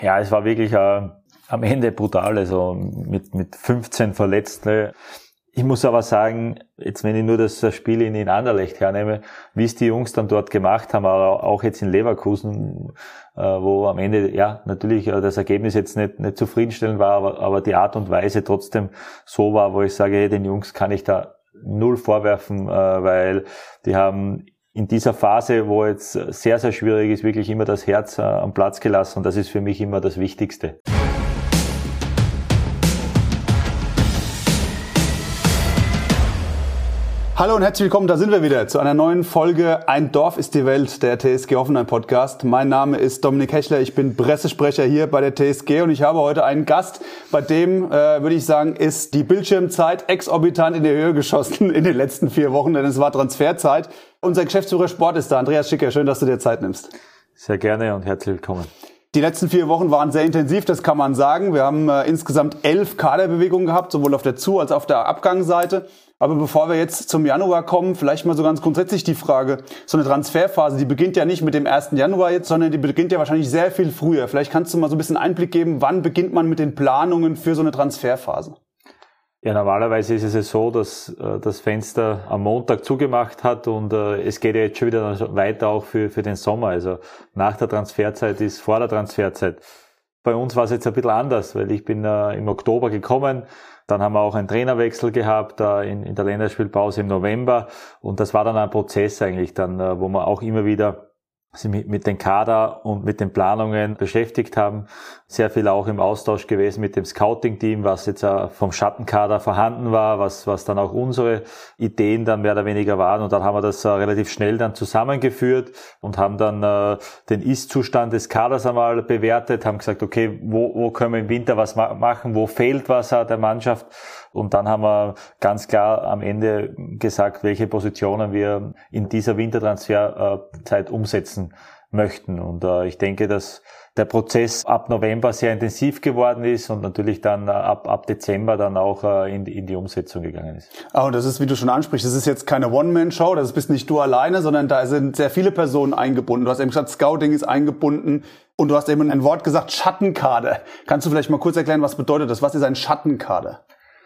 Ja, es war wirklich am Ende brutal, also mit 15 Verletzten. Ich muss aber sagen, jetzt wenn ich nur das Spiel in Anderlecht hernehme, wie es die Jungs dann dort gemacht haben, aber auch jetzt in Leverkusen, wo am Ende ja natürlich das Ergebnis jetzt nicht zufriedenstellend war, aber die Art und Weise trotzdem so war, wo ich sage, hey, den Jungs kann ich da null vorwerfen, weil die haben in dieser Phase, wo jetzt sehr, sehr schwierig ist, wirklich immer das Herz am Platz gelassen und das ist für mich immer das Wichtigste. Hallo und herzlich willkommen, da sind wir wieder zu einer neuen Folge Ein Dorf ist die Welt, der TSG Hoffenheim Podcast. Mein Name ist Dominik Hechler, ich bin Pressesprecher hier bei der TSG und ich habe heute einen Gast, bei dem, würde ich sagen, ist die Bildschirmzeit exorbitant in die Höhe geschossen in den letzten 4 Wochen, denn es war Transferzeit. Unser Geschäftsführer Sport ist da, Andreas Schicker, schön, dass du dir Zeit nimmst. Sehr gerne und herzlich willkommen. Die letzten 4 Wochen waren sehr intensiv, das kann man sagen. Wir haben insgesamt 11 Kaderbewegungen gehabt, sowohl auf der Zu- als auch auf der Abgangsseite. Aber bevor wir jetzt zum Januar kommen, vielleicht mal so ganz grundsätzlich die Frage, so eine Transferphase, die beginnt ja nicht mit dem 1. Januar jetzt, sondern die beginnt ja wahrscheinlich sehr viel früher. Vielleicht kannst du mal so ein bisschen Einblick geben, wann beginnt man mit den Planungen für so eine Transferphase? Ja, normalerweise ist es so, dass das Fenster am Montag zugemacht hat und es geht ja jetzt schon wieder weiter auch für den Sommer. Also nach der Transferzeit ist vor der Transferzeit. Bei uns war es jetzt ein bisschen anders, weil ich bin im Oktober gekommen. Dann haben wir auch einen Trainerwechsel gehabt in der Länderspielpause im November und das war dann ein Prozess eigentlich dann, wo wir auch immer wieder mit den Kader und mit den Planungen beschäftigt haben. Sehr viel auch im Austausch gewesen mit dem Scouting-Team, was jetzt vom Schattenkader vorhanden war, was dann auch unsere Ideen dann mehr oder weniger waren. Und dann haben wir das relativ schnell dann zusammengeführt und haben dann den Ist-Zustand des Kaders einmal bewertet, haben gesagt, okay, wo können wir im Winter was machen, wo fehlt was der Mannschaft. Und dann haben wir ganz klar am Ende gesagt, welche Positionen wir in dieser Wintertransferzeit umsetzen möchten. Und ich denke, dass der Prozess ab November sehr intensiv geworden ist und natürlich dann ab Dezember dann auch in die Umsetzung gegangen ist. Und das ist, wie du schon ansprichst, das ist jetzt keine One-Man-Show, das bist nicht du alleine, sondern da sind sehr viele Personen eingebunden. Du hast eben gesagt, Scouting ist eingebunden und du hast eben ein Wort gesagt, Schattenkader. Kannst du vielleicht mal kurz erklären, was bedeutet das? Was ist ein Schattenkader?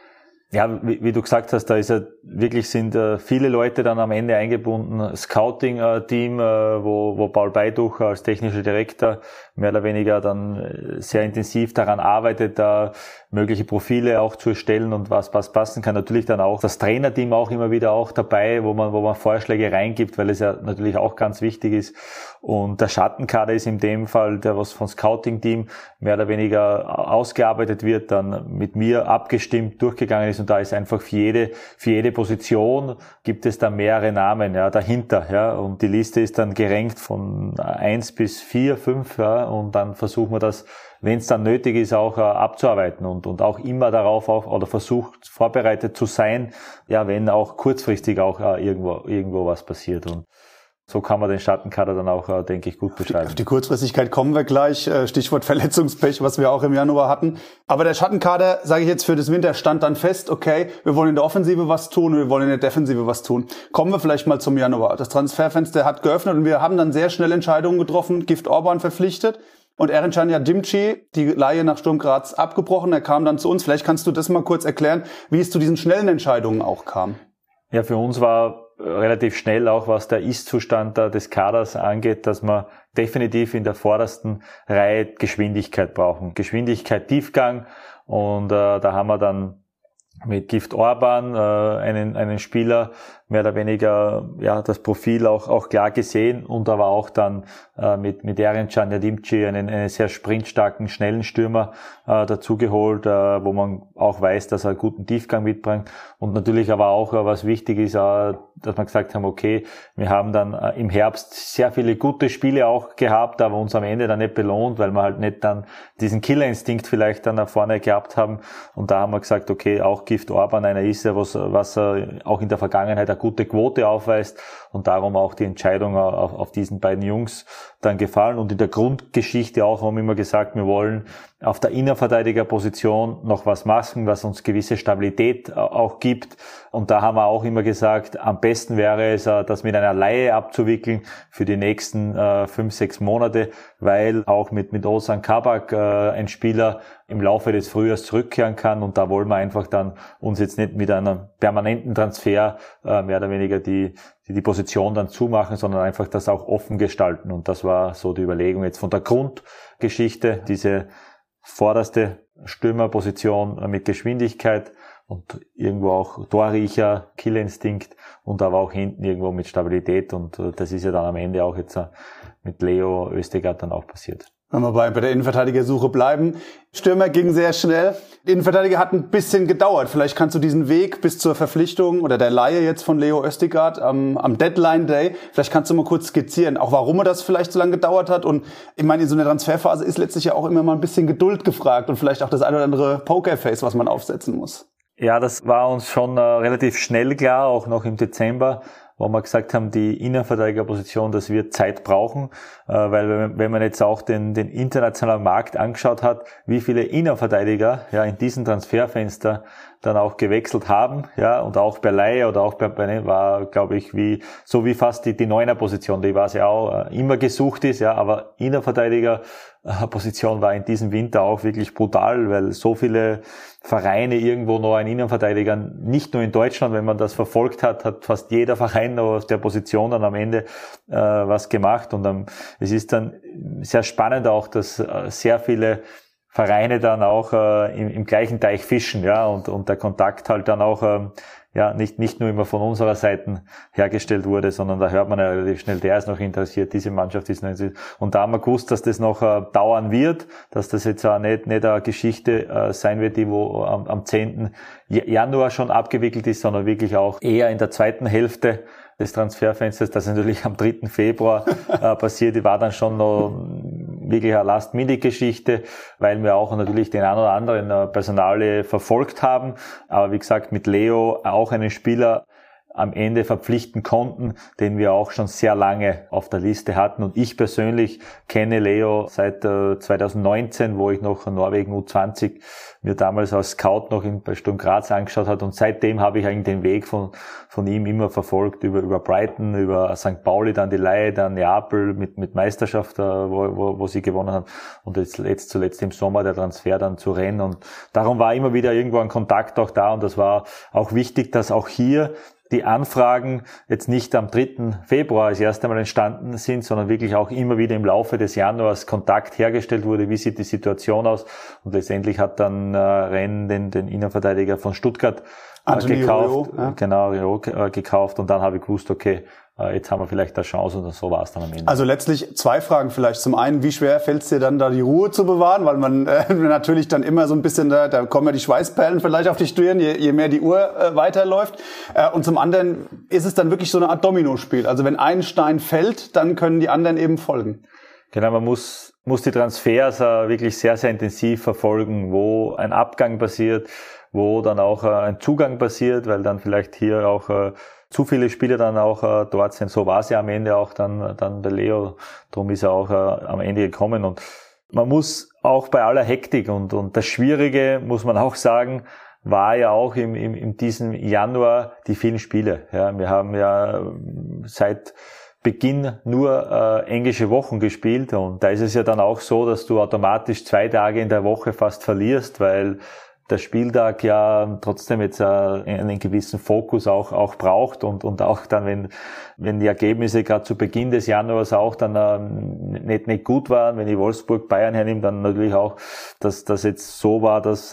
Ja, wie du gesagt hast, da ist sind viele Leute dann am Ende eingebunden. Scouting-Team, wo Paul Beiduch als technischer Direktor mehr oder weniger dann sehr intensiv daran arbeitet, da mögliche Profile auch zu erstellen und was passen kann. Natürlich dann auch das Trainerteam auch immer wieder auch dabei, wo man Vorschläge reingibt, weil es ja natürlich auch ganz wichtig ist. Und der Schattenkader ist in dem Fall, der was von Scouting-Team mehr oder weniger ausgearbeitet wird, dann mit mir abgestimmt durchgegangen ist und da ist einfach für jede Position gibt es da mehrere Namen dahinter, und die Liste ist dann gerankt von 1 bis 4, 5, und dann versuchen wir das, wenn es dann nötig ist, auch abzuarbeiten und auch immer darauf oder versucht vorbereitet zu sein, wenn auch kurzfristig auch irgendwo was passiert. Und so kann man den Schattenkader dann auch, denke ich, gut beschreiben. Auf die Kurzfristigkeit kommen wir gleich. Stichwort Verletzungspech, was wir auch im Januar hatten. Aber der Schattenkader, sage ich jetzt, für das Winter stand dann fest, okay, wir wollen in der Offensive was tun und wir wollen in der Defensive was tun. Kommen wir vielleicht mal zum Januar. Das Transferfenster hat geöffnet und wir haben dann sehr schnell Entscheidungen getroffen. Gift Orban verpflichtet und Erencan Yardimci, die Leihe nach Sturm Graz, abgebrochen. Er kam dann zu uns. Vielleicht kannst du das mal kurz erklären, wie es zu diesen schnellen Entscheidungen auch kam. Ja, für uns war relativ schnell auch, was der Ist-Zustand des Kaders angeht, dass wir definitiv in der vordersten Reihe Geschwindigkeit brauchen. Geschwindigkeit, Tiefgang und da haben wir dann mit Gift Orban einen Spieler mehr oder weniger das Profil auch klar gesehen und aber auch dann mit Erencan Yardimci einen sehr sprintstarken, schnellen Stürmer dazu geholt, wo man auch weiß, dass er einen guten Tiefgang mitbringt und natürlich aber auch, was wichtig ist, dass wir gesagt haben, okay, wir haben dann im Herbst sehr viele gute Spiele auch gehabt, aber uns am Ende dann nicht belohnt, weil wir halt nicht dann diesen Killerinstinkt vielleicht dann nach vorne gehabt haben und da haben wir gesagt, okay, auch Gift Orban einer ist, was auch in der Vergangenheit eine gute Quote aufweist und darum auch die Entscheidung auf diesen beiden Jungs dann gefallen. Und in der Grundgeschichte auch haben wir immer gesagt, wir wollen auf der Innenverteidigerposition noch was machen, was uns gewisse Stabilität auch gibt. Und da haben wir auch immer gesagt, am besten wäre es, das mit einer Leihe abzuwickeln für die nächsten 5-6 Monate, weil auch mit Ozan Kabak ein Spieler im Laufe des Frühjahrs zurückkehren kann. Und da wollen wir einfach dann uns jetzt nicht mit einem permanenten Transfer mehr oder weniger die Position dann zumachen, sondern einfach das auch offen gestalten. Und das war so die Überlegung jetzt von der Grundgeschichte, diese vorderste Stürmerposition mit Geschwindigkeit und irgendwo auch Torriecher, Killinstinkt und aber auch hinten irgendwo mit Stabilität. Und das ist ja dann am Ende auch jetzt mit Leo Østigard dann auch passiert. Wenn wir bei der Innenverteidigersuche bleiben. Stürmer ging sehr schnell. Innenverteidiger hat ein bisschen gedauert. Vielleicht kannst du diesen Weg bis zur Verpflichtung oder der Leihe jetzt von Leo Østigard am Deadline Day, vielleicht kannst du mal kurz skizzieren, auch warum er das vielleicht so lange gedauert hat. Und ich meine, in so einer Transferphase ist letztlich ja auch immer mal ein bisschen Geduld gefragt und vielleicht auch das ein oder andere Pokerface, was man aufsetzen muss. Ja, das war uns schon relativ schnell klar, auch noch im Dezember, wo wir gesagt haben, die Innenverteidigerposition, das wird Zeit brauchen, weil wenn man jetzt auch den internationalen Markt angeschaut hat, wie viele Innenverteidiger ja in diesem Transferfenster dann auch gewechselt haben, ja, und auch bei Leihe oder auch bei war, glaube ich, wie fast die Neuner-Position, die was ja auch immer gesucht ist, ja, aber Innenverteidiger-Position war in diesem Winter auch wirklich brutal, weil so viele Vereine irgendwo noch einen Innenverteidiger, nicht nur in Deutschland, wenn man das verfolgt hat fast jeder Verein noch auf der Position dann am Ende was gemacht. Und es ist dann sehr spannend auch, dass sehr viele Vereine dann auch im gleichen Teich fischen, ja, und der Kontakt halt dann auch nicht nur immer von unserer Seite hergestellt wurde, sondern da hört man ja relativ schnell, der ist noch interessiert, diese Mannschaft ist noch interessiert. Und da haben wir gewusst, dass das noch dauern wird, dass das jetzt auch nicht eine Geschichte sein wird, die wo am 10. Januar schon abgewickelt ist, sondern wirklich auch eher in der zweiten Hälfte des Transferfensters, das natürlich am 3. Februar passiert, die war dann schon noch wirklich eine Last-Minute-Geschichte, weil wir auch natürlich den einen oder anderen Personalie verfolgt haben. Aber wie gesagt, mit Leo auch einen Spieler am Ende verpflichten konnten, den wir auch schon sehr lange auf der Liste hatten. Und ich persönlich kenne Leo seit 2019, wo ich noch Norwegen U20 mir damals als Scout noch bei Sturm Graz angeschaut hat. Und seitdem habe ich eigentlich den Weg von ihm immer verfolgt, über Brighton, über St. Pauli, dann die Leihe, dann Neapel mit Meisterschaft, wo sie gewonnen haben. Und jetzt zuletzt im Sommer der Transfer dann zu Rennes. Und darum war immer wieder irgendwo ein Kontakt auch da. Und das war auch wichtig, dass auch hier die Anfragen jetzt nicht am 3. Februar als erst einmal entstanden sind, sondern wirklich auch immer wieder im Laufe des Januars Kontakt hergestellt wurde, wie sieht die Situation aus. Und letztendlich hat dann Rennes den Innenverteidiger von Stuttgart gekauft, Rio, ja. Genau, Rio gekauft, und dann habe ich gewusst, okay, jetzt haben wir vielleicht eine Chance, und so war es dann am Ende. Also letztlich 2 Fragen vielleicht. Zum einen, wie schwer fällt es dir dann, da die Ruhe zu bewahren? Weil man natürlich dann immer so ein bisschen, da kommen ja die Schweißperlen vielleicht auf die Stirn, je mehr die Uhr weiterläuft. Und zum anderen ist es dann wirklich so eine Art Dominospiel. Also wenn ein Stein fällt, dann können die anderen eben folgen. Genau, man muss die Transfers wirklich sehr, sehr intensiv verfolgen, wo ein Abgang passiert, wo dann auch ein Zugang passiert, weil dann vielleicht hier auch zu viele Spieler dann auch dort sind. So war es ja am Ende auch dann der Leo. Darum ist er auch am Ende gekommen. Und man muss auch bei aller Hektik und das Schwierige, muss man auch sagen, war ja auch in diesem Januar die vielen Spiele. Ja, wir haben ja seit Beginn nur englische Wochen gespielt, und da ist es ja dann auch so, dass du automatisch 2 Tage in der Woche fast verlierst, weil der Spieltag ja trotzdem jetzt einen gewissen Fokus auch braucht, und auch dann, wenn die Ergebnisse gerade zu Beginn des Januars auch dann nicht gut waren, wenn ich Wolfsburg Bayern hernehme, dann natürlich auch, dass das jetzt so war, dass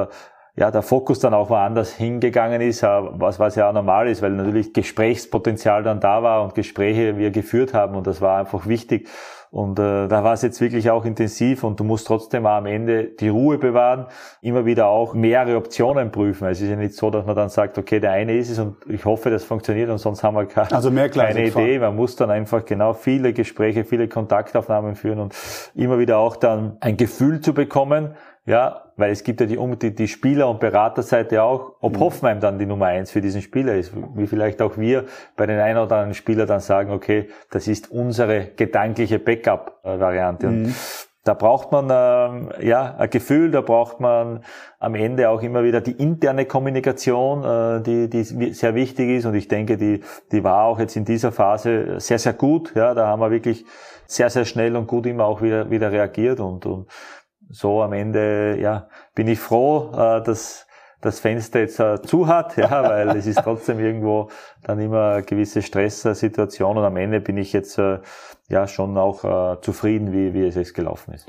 der Fokus dann auch woanders hingegangen ist, was ja auch normal ist, weil natürlich Gesprächspotenzial dann da war und Gespräche wir geführt haben, und das war einfach wichtig. Und da war es jetzt wirklich auch intensiv, und du musst trotzdem auch am Ende die Ruhe bewahren, immer wieder auch mehrere Optionen prüfen. Es ist ja nicht so, dass man dann sagt, okay, der eine ist es und ich hoffe, das funktioniert, und sonst haben wir keine Idee. Man muss dann einfach genau viele Gespräche, viele Kontaktaufnahmen führen und immer wieder auch dann ein Gefühl zu bekommen, ja, weil es gibt ja die Spieler- und Beraterseite auch, ob Hoffenheim dann die Nummer 1 für diesen Spieler ist, wie vielleicht auch wir bei den einen oder anderen Spieler dann sagen, okay, das ist unsere gedankliche Backup Backup-Variante. Und da braucht man ein Gefühl, da braucht man am Ende auch immer wieder die interne Kommunikation, die sehr wichtig ist. Und ich denke, die war auch jetzt in dieser Phase sehr, sehr gut. Ja, da haben wir wirklich sehr, sehr schnell und gut immer auch wieder reagiert. Und so am Ende bin ich froh, dass das Fenster jetzt zu hat, weil es ist trotzdem irgendwo dann immer eine gewisse Stresssituation, und am Ende bin ich jetzt schon auch zufrieden, wie es jetzt gelaufen ist.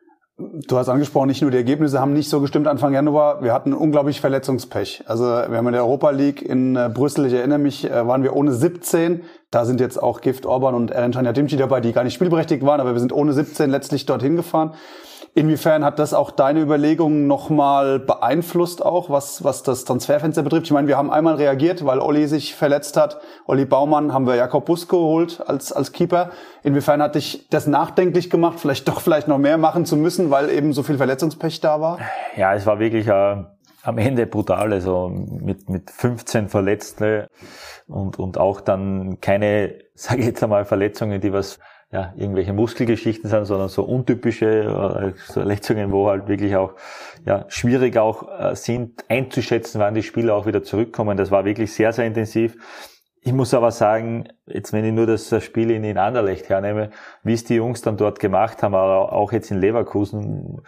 Du hast angesprochen, nicht nur die Ergebnisse haben nicht so gestimmt Anfang Januar, wir hatten unglaublich Verletzungspech. Also wir haben in der Europa League in Brüssel, ich erinnere mich, waren wir ohne 17. Da sind jetzt auch Gift Orban und Erencan Yardimci dabei, die gar nicht spielberechtigt waren, aber wir sind ohne 17 letztlich dorthin gefahren. Inwiefern hat das auch deine Überlegungen nochmal beeinflusst, auch was das Transferfenster betrifft? Ich meine, wir haben einmal reagiert, weil Olli sich verletzt hat. Olli Baumann, haben wir Jakob Busk geholt als Keeper. Inwiefern hat dich das nachdenklich gemacht, vielleicht noch mehr machen zu müssen, weil eben so viel Verletzungspech da war? Ja, es war wirklich am Ende brutal, also mit 15 Verletzten und auch dann keine, sage ich jetzt einmal, Verletzungen, die irgendwelche Muskelgeschichten sind, sondern so untypische Verletzungen, wo halt wirklich auch schwierig auch sind einzuschätzen, wann die Spieler auch wieder zurückkommen. Das war wirklich sehr, sehr intensiv. Ich muss aber sagen, jetzt wenn ich nur das Spiel in Anderlecht hernehme, wie es die Jungs dann dort gemacht haben, aber auch jetzt in Leverkusen,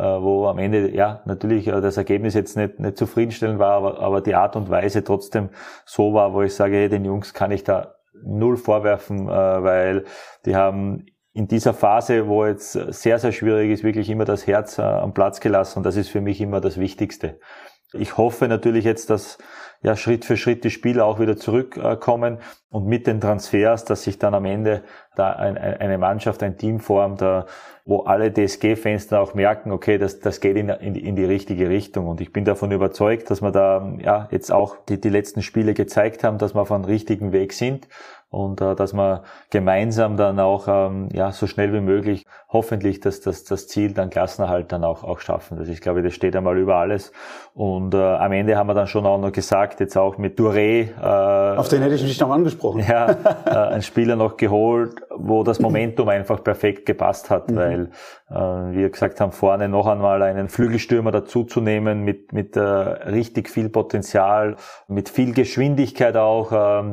wo am Ende natürlich das Ergebnis jetzt nicht zufriedenstellend war, aber die Art und Weise trotzdem so war, wo ich sage, hey, den Jungs kann ich da null vorwerfen, weil die haben in dieser Phase, wo jetzt sehr, sehr schwierig ist, wirklich immer das Herz am Platz gelassen, und das ist für mich immer das Wichtigste. Ich hoffe natürlich jetzt, dass Schritt für Schritt die Spieler auch wieder zurückkommen und mit den Transfers, dass sich dann am Ende da eine Mannschaft, ein Team formt, wo alle DSG-Fans dann auch merken, okay, das geht in die richtige Richtung, und ich bin davon überzeugt, dass wir da jetzt auch die letzten Spiele gezeigt haben, dass wir auf einem richtigen Weg sind, und dass wir gemeinsam dann auch so schnell wie möglich hoffentlich das Ziel dann Klassenerhalt dann auch schaffen. Ich glaube, das steht einmal über alles, und am Ende haben wir dann schon auch noch gesagt, jetzt auch mit Touré, auf den hätte ich mich noch angesprochen. Einen Spieler noch geholt, wo das Momentum einfach perfekt gepasst hat, weil wir gesagt haben, vorne noch einmal einen Flügelstürmer dazuzunehmen mit richtig viel Potenzial, mit viel Geschwindigkeit auch,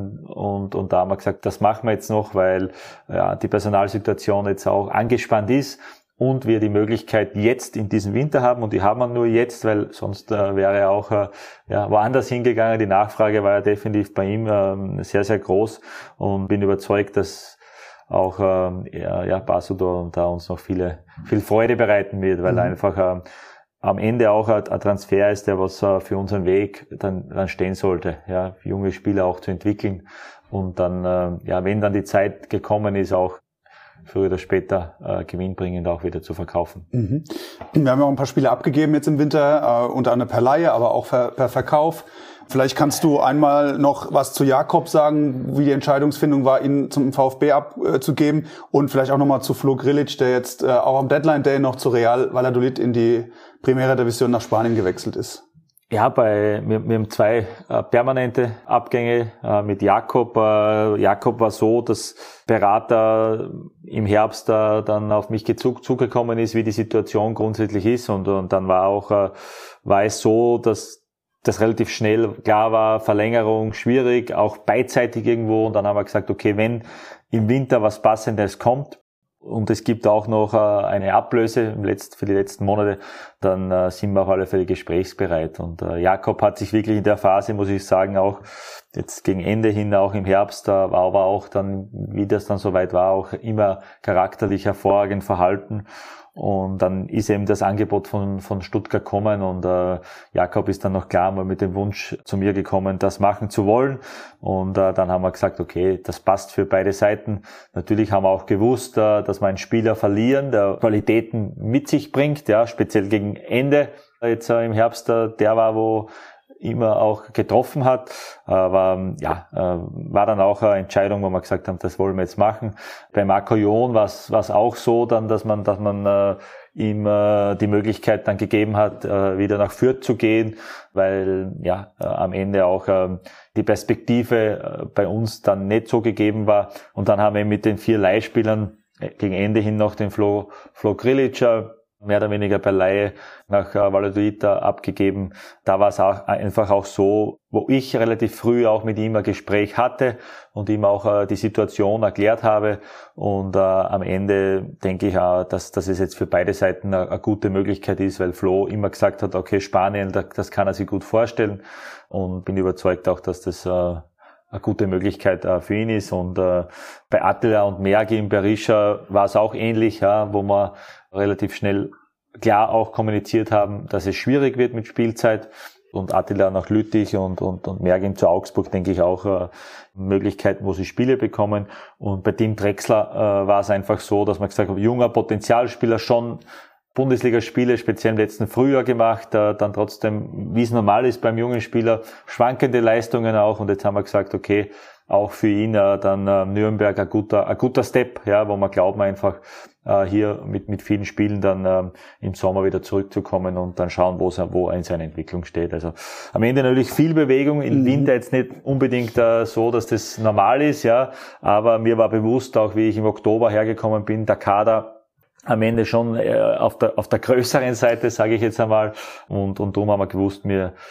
und da haben wir gesagt, das machen wir jetzt noch, weil die Personalsituation jetzt auch angespannt ist und wir die Möglichkeit jetzt in diesem Winter haben, und die haben wir nur jetzt, weil sonst wäre er auch woanders hingegangen. Die Nachfrage war ja definitiv bei ihm sehr, sehr groß, und bin überzeugt, dass auch Basuto da uns noch viel Freude bereiten wird, weil einfach am Ende auch ein Transfer ist, der was für unseren Weg dann stehen sollte, junge Spieler auch zu entwickeln, und dann wenn dann die Zeit gekommen ist, auch früher oder später gewinnbringend auch wieder zu verkaufen. Wir haben ja auch ein paar Spiele abgegeben jetzt im Winter, unter anderem per Leihe, aber auch per Verkauf. Vielleicht kannst du einmal noch was zu Jakob sagen, wie die Entscheidungsfindung war, ihn zum VfB abzugeben, und vielleicht auch nochmal zu Flo Grilic, der jetzt auch am Deadline Day noch zu Real Valladolid in die Primera Division nach Spanien gewechselt ist. Ja, wir haben 2 permanente Abgänge mit Jakob. Jakob war so, dass Berater im Herbst dann auf mich zugekommen ist, wie die Situation grundsätzlich ist, und dann war es so, dass das relativ schnell klar war, Verlängerung schwierig, auch beidseitig irgendwo, und dann haben wir gesagt, okay, wenn im Winter was Passendes kommt, und es gibt auch noch eine Ablöse für die letzten Monate, dann sind wir auf alle Fälle gesprächsbereit. Und Jakob hat sich wirklich in der Phase, muss ich sagen, auch jetzt gegen Ende hin, auch im Herbst, war aber auch dann, wie das dann soweit war, auch immer charakterlich hervorragend verhalten. Und dann ist eben das Angebot von Stuttgart gekommen, und Jakob ist dann noch klar mal mit dem Wunsch zu mir gekommen, das machen zu wollen. Und dann haben wir gesagt, okay, das passt für beide Seiten. Natürlich haben wir auch gewusst, dass wir einen Spieler verlieren, der Qualitäten mit sich bringt, speziell gegen Ende. Jetzt im Herbst, der war, wo immer auch getroffen hat, aber war dann auch eine Entscheidung, wo wir gesagt haben, das wollen wir jetzt machen. Bei Marco Jon war es auch so, dann, dass man ihm die Möglichkeit dann gegeben hat, wieder nach Fürth zu gehen, weil am Ende auch die Perspektive bei uns dann nicht so gegeben war. Und dann haben wir mit den 4 Leihspielern gegen Ende hin noch den Flo Grilic, mehr oder weniger per Leihe nach Valladolid abgegeben. Da war es auch einfach auch so, wo ich relativ früh auch mit ihm ein Gespräch hatte und ihm auch die Situation erklärt habe. Und am Ende denke ich auch, dass es jetzt für beide Seiten eine gute Möglichkeit ist, weil Flo immer gesagt hat, okay, Spanien, das kann er sich gut vorstellen. Und bin überzeugt auch, dass das eine gute Möglichkeit für ihn ist. Und bei Attila und Mergin, Berisha war es auch ähnlich, wo man relativ schnell klar auch kommuniziert haben, dass es schwierig wird mit Spielzeit. Und Attila nach Lüttich und Mergin zu Augsburg, denke ich auch, Möglichkeiten, wo sie Spiele bekommen. Und bei Tim Drexler war es einfach so, dass man gesagt hat, junger Potenzialspieler, schon Bundesligaspiele, speziell im letzten Frühjahr gemacht, dann trotzdem, wie es normal ist beim jungen Spieler, schwankende Leistungen auch. Und jetzt haben wir gesagt, okay, auch für ihn dann Nürnberg ein guter Step, wo wir glauben einfach, hier mit vielen Spielen dann im Sommer wieder zurückzukommen und dann schauen, wo er in seiner Entwicklung steht. Also am Ende natürlich viel Bewegung, im Winter jetzt nicht unbedingt so, dass das normal ist, aber mir war bewusst, auch wie ich im Oktober hergekommen bin, der Kader am Ende schon auf der größeren Seite, sage ich jetzt einmal, und darum haben wir gewusst,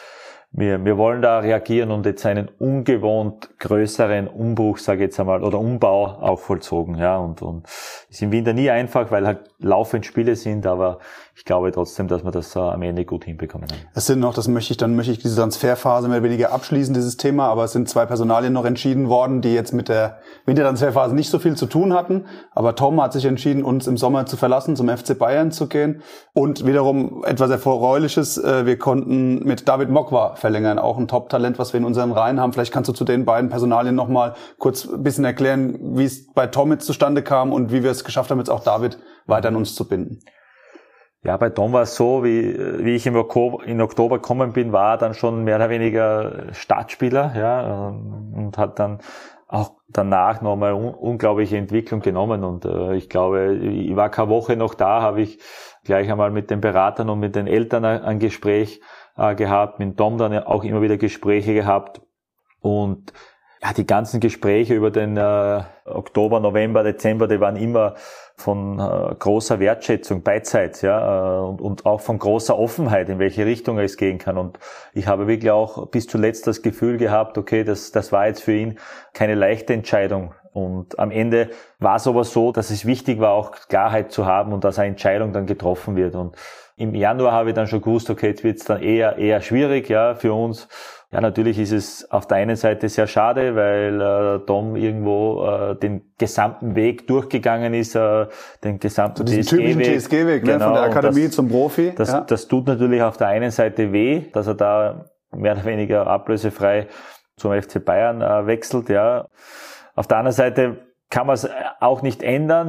wir wollen da reagieren und jetzt einen ungewohnt größeren Umbruch, sage ich jetzt einmal, oder Umbau auch vollzogen, und ist im Winter nie einfach, weil halt laufend Spiele sind, aber ich glaube trotzdem, dass wir das am Ende gut hinbekommen haben. Es sind noch, möchte ich diese Transferphase mehr oder weniger abschließen, dieses Thema, aber es sind 2 Personalien noch entschieden worden, die jetzt mit der Wintertransferphase nicht so viel zu tun hatten, aber Tom hat sich entschieden, uns im Sommer zu verlassen, zum FC Bayern zu gehen, und wiederum etwas Erfreuliches, wir konnten mit David Mokwa verlängern, auch ein Top-Talent, was wir in unseren Reihen haben. Vielleicht kannst du zu den beiden Personalien nochmal kurz ein bisschen erklären, wie es bei Tom jetzt zustande kam und wie wir es geschafft haben, jetzt auch David weiter an uns zu binden. Ja, bei Tom war es so, wie ich in Oktober gekommen bin, war er dann schon mehr oder weniger Startspieler, und hat dann auch danach nochmal unglaubliche Entwicklung genommen. Und ich glaube, ich war keine Woche noch da, habe ich gleich einmal mit den Beratern und mit den Eltern ein Gespräch gehabt, mit Tom dann auch immer wieder Gespräche gehabt. Und die ganzen Gespräche über den Oktober, November, Dezember, die waren immer von großer Wertschätzung beidseits, und auch von großer Offenheit, in welche Richtung es gehen kann. Und ich habe wirklich auch bis zuletzt das Gefühl gehabt, okay, das war jetzt für ihn keine leichte Entscheidung. Und am Ende war es aber so, dass es wichtig war, auch Klarheit zu haben und dass eine Entscheidung dann getroffen wird. Und im Januar habe ich dann schon gewusst, okay, jetzt wird es dann eher schwierig, für uns. Ja, natürlich ist es auf der einen Seite sehr schade, weil Tom irgendwo den gesamten Weg durchgegangen ist, den gesamten TSG-Weg. TSG-Weg, genau, von der Akademie zum Profi. Das tut natürlich auf der einen Seite weh, dass er da mehr oder weniger ablösefrei zum FC Bayern wechselt, Auf der anderen Seite kann man es auch nicht ändern,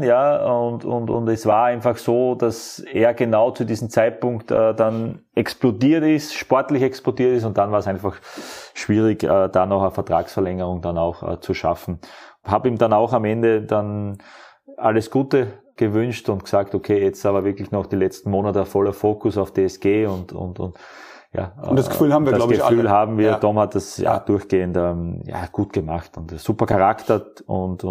und es war einfach so, dass er genau zu diesem Zeitpunkt dann sportlich explodiert ist, und dann war es einfach schwierig, da noch eine Vertragsverlängerung dann auch zu schaffen. Habe ihm dann auch am Ende dann alles Gute gewünscht und gesagt, okay, jetzt aber wirklich noch die letzten Monate voller Fokus auf DSG und das Gefühl haben wir, glaube ich, alle. Das Gefühl haben wir, Tom hat das durchgehend gut gemacht und super Charakter und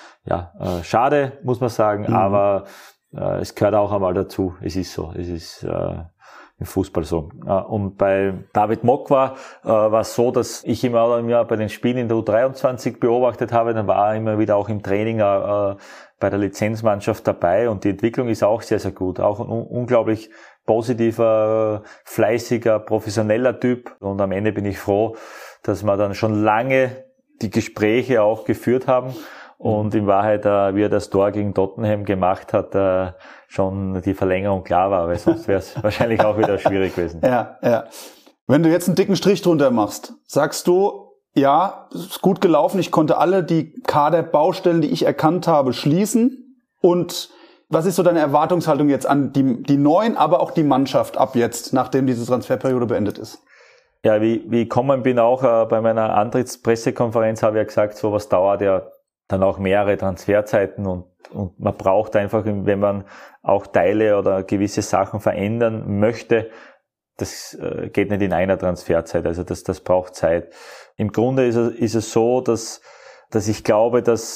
schade, muss man sagen, aber es gehört auch einmal dazu. Es ist so, es ist im Fußball so. Und bei David Mokwa war es so, dass ich immer bei den Spielen in der U23 beobachtet habe, dann war er immer wieder auch im Training bei der Lizenzmannschaft dabei, und die Entwicklung ist auch sehr, sehr gut. Auch ein unglaublich positiver, fleißiger, professioneller Typ, und am Ende bin ich froh, dass wir dann schon lange die Gespräche auch geführt haben und in Wahrheit, wie er das Tor gegen Tottenham gemacht hat, schon die Verlängerung klar war, weil sonst wäre es wahrscheinlich auch wieder schwierig gewesen. Ja. Wenn du jetzt einen dicken Strich drunter machst, sagst du, ja, es ist gut gelaufen, ich konnte alle die Kaderbaustellen, die ich erkannt habe, schließen, und was ist so deine Erwartungshaltung jetzt an die Neuen, aber auch die Mannschaft ab jetzt, nachdem diese Transferperiode beendet ist? Ja, wie ich gekommen bin, auch bei meiner Antrittspressekonferenz habe ich ja gesagt, sowas dauert ja dann auch mehrere Transferzeiten, und man braucht einfach, wenn man auch Teile oder gewisse Sachen verändern möchte, das geht nicht in einer Transferzeit, also das braucht Zeit. Im Grunde ist es so, dass ich glaube, dass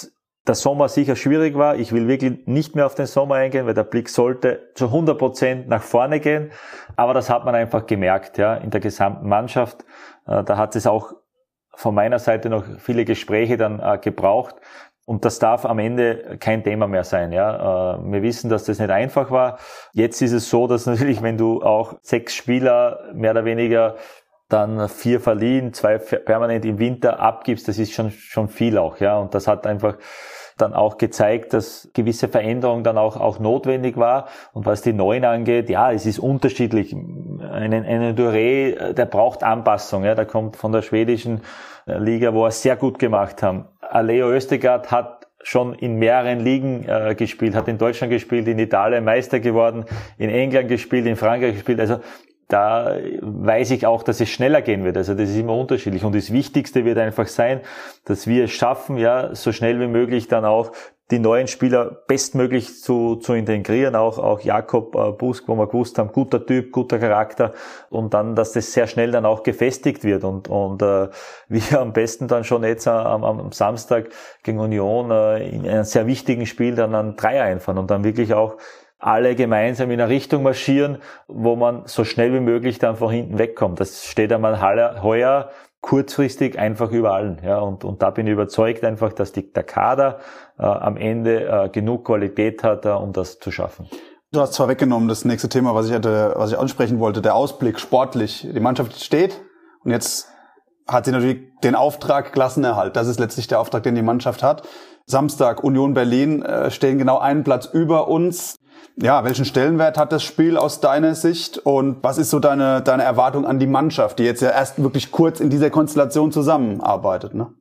der Sommer sicher schwierig war. Ich will wirklich nicht mehr auf den Sommer eingehen, weil der Blick sollte zu 100% nach vorne gehen. Aber das hat man einfach gemerkt, ja, in der gesamten Mannschaft. Da hat es auch von meiner Seite noch viele Gespräche dann gebraucht. Und das darf am Ende kein Thema mehr sein, ja. Wir wissen, dass das nicht einfach war. Jetzt ist es so, dass natürlich, wenn du auch 6 Spieler mehr oder weniger dann 4 verliehen, 2 permanent im Winter abgibst, das ist schon viel auch, ja. Und das hat einfach dann auch gezeigt, dass gewisse Veränderung dann auch notwendig war. Und was die Neuen angeht, ja, es ist unterschiedlich. Einen Touré, der braucht Anpassung, ja. Der kommt von der schwedischen Liga, wo er sehr gut gemacht haben. Leo Østegård hat schon in mehreren Ligen gespielt, hat in Deutschland gespielt, in Italien Meister geworden, in England gespielt, in Frankreich gespielt. Also da weiß ich auch, dass es schneller gehen wird. Also das ist immer unterschiedlich. Und das Wichtigste wird einfach sein, dass wir es schaffen, ja, so schnell wie möglich dann auch die neuen Spieler bestmöglich zu integrieren. Auch Jakob Busk, wo wir gewusst haben, guter Typ, guter Charakter. Und dann, dass das sehr schnell dann auch gefestigt wird. Und wir am besten dann schon jetzt am Samstag gegen Union in einem sehr wichtigen Spiel dann einen Dreier einfahren und dann wirklich auch alle gemeinsam in eine Richtung marschieren, wo man so schnell wie möglich dann von hinten wegkommt. Das steht einmal heuer kurzfristig einfach über allen. Ja, und da bin ich überzeugt einfach, dass der Kader am Ende genug Qualität hat, um das zu schaffen. Du hast zwar weggenommen, das nächste Thema, was ich ansprechen wollte, der Ausblick sportlich. Die Mannschaft steht und jetzt hat sie natürlich den Auftrag Klassenerhalt. Das ist letztlich der Auftrag, den die Mannschaft hat. Samstag Union Berlin stehen genau einen Platz über uns. Ja, welchen Stellenwert hat das Spiel aus deiner Sicht und was ist so deine Erwartung an die Mannschaft, die jetzt ja erst wirklich kurz in dieser Konstellation zusammenarbeitet, ne?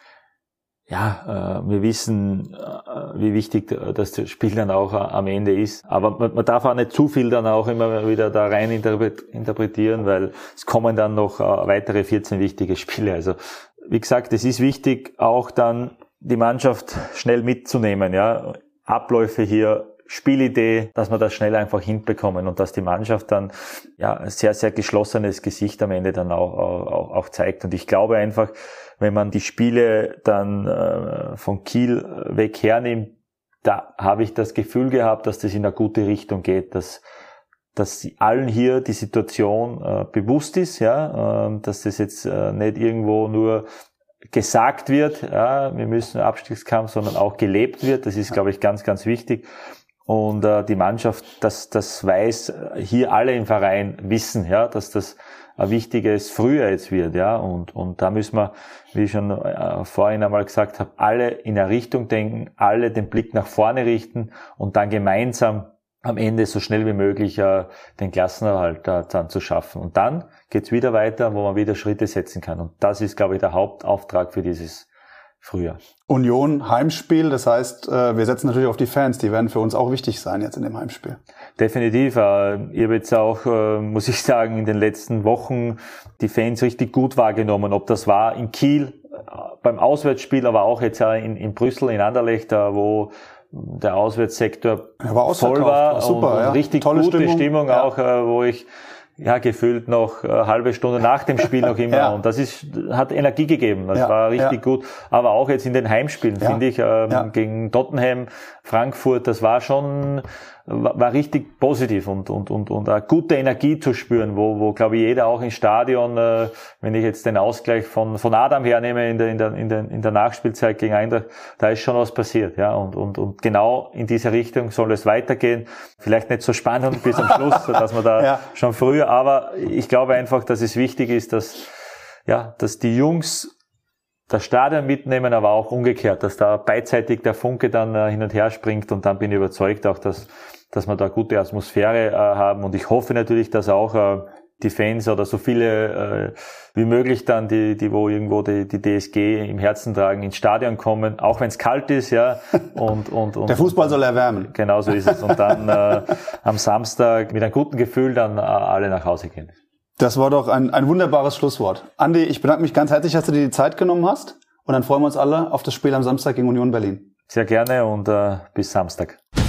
Ja, wir wissen, wie wichtig das Spiel dann auch am Ende ist. Aber man darf auch nicht zu viel dann auch immer wieder da rein interpretieren, weil es kommen dann noch weitere 14 wichtige Spiele. Also, wie gesagt, es ist wichtig, auch dann die Mannschaft schnell mitzunehmen, ja. Abläufe hier, Spielidee, dass wir das schnell einfach hinbekommen und dass die Mannschaft dann ja ein sehr, sehr geschlossenes Gesicht am Ende dann auch zeigt. Und ich glaube einfach, wenn man die Spiele dann von Kiel weg hernimmt, da habe ich das Gefühl gehabt, dass das in eine gute Richtung geht, dass allen hier die Situation bewusst ist, ja, dass das jetzt nicht irgendwo nur gesagt wird, ja, wir müssen Abstiegskampf, sondern auch gelebt wird. Das ist, glaube ich, ganz, ganz wichtig. Und die Mannschaft, das weiß, hier alle im Verein wissen, ja, dass das ein wichtiges Frühjahr jetzt wird, ja. Und da müssen wir, wie ich schon vorhin einmal gesagt habe, alle in eine Richtung denken, alle den Blick nach vorne richten und dann gemeinsam am Ende so schnell wie möglich den Klassenerhalt dann zu schaffen. Und dann geht's wieder weiter, wo man wieder Schritte setzen kann. Und das ist, glaube ich, der Hauptauftrag für dieses Frühjahr. Union, Heimspiel, das heißt, wir setzen natürlich auf die Fans, die werden für uns auch wichtig sein jetzt in dem Heimspiel. Definitiv. Ich habe jetzt auch, muss ich sagen, in den letzten Wochen die Fans richtig gut wahrgenommen. Ob das war in Kiel, beim Auswärtsspiel, aber auch jetzt in Brüssel, in Anderlecht, wo der Auswärtssektor voll war super, und richtig tolle gute Stimmung ja. auch, wo ich gefühlt noch eine halbe Stunde nach dem Spiel noch immer. Ja. Und das hat Energie gegeben. Das war richtig gut. Aber auch jetzt in den Heimspielen, finde ich, gegen Tottenham, Frankfurt, das war richtig positiv und eine gute Energie zu spüren, wo glaube ich jeder auch im Stadion, wenn ich jetzt den Ausgleich von Adam hernehme in der Nachspielzeit gegen Eintracht, da ist schon was passiert, ja, und genau in diese Richtung soll es weitergehen. Vielleicht nicht so spannend bis am Schluss, dass man da schon früher, aber ich glaube einfach, dass es wichtig ist, dass die Jungs das Stadion mitnehmen, aber auch umgekehrt, dass da beidseitig der Funke dann hin und her springt und dann bin ich überzeugt auch, dass wir da eine gute Atmosphäre haben und ich hoffe natürlich, dass auch die Fans oder so viele wie möglich dann, die wo irgendwo die DSG im Herzen tragen, ins Stadion kommen, auch wenn es kalt ist, ja. Und der Fußball soll erwärmen. Genau so ist es. Und dann am Samstag mit einem guten Gefühl dann alle nach Hause gehen. Das war doch ein wunderbares Schlusswort. Andi, ich bedanke mich ganz herzlich, dass du dir die Zeit genommen hast. Und dann freuen wir uns alle auf das Spiel am Samstag gegen Union Berlin. Sehr gerne und bis Samstag.